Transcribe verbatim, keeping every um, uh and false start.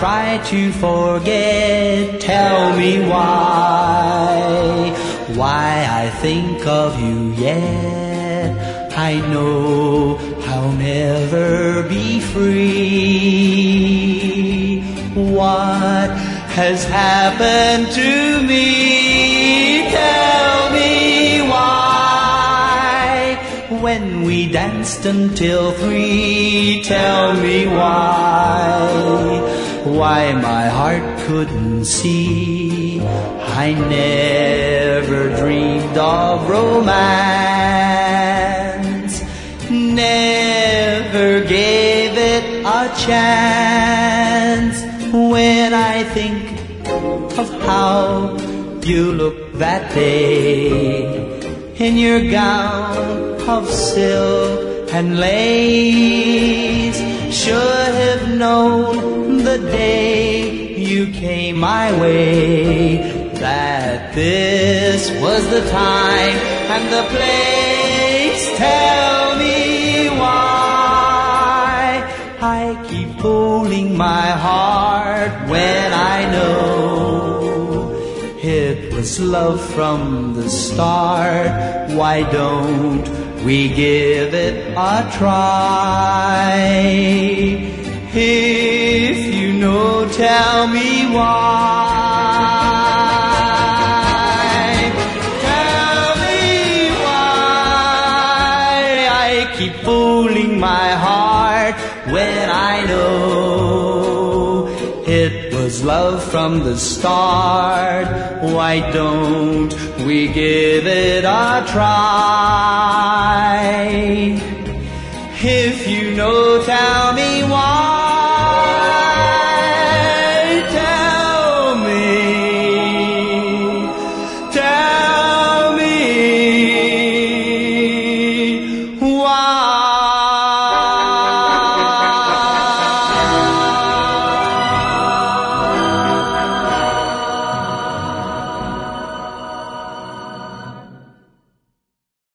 try to forget. Tell me why, why I think of you yet. I know I'll never be free. What has happened to me? Tell me why, when we danced until three. Tell me why, why my heart couldn't see. I never dreamed of romance, never gave it a chance. When I think of how you looked that day, in your gown of silk and lace, should have known the day you came my way, that this was the time and the place. Tell me why I keep holding my heart when I know it was love from the start. Why don't we give it a try? If you know, tell me why. Tell me why I keep fooling my heart when I know it was love from the start. Why don't we give it a try? If you know, tell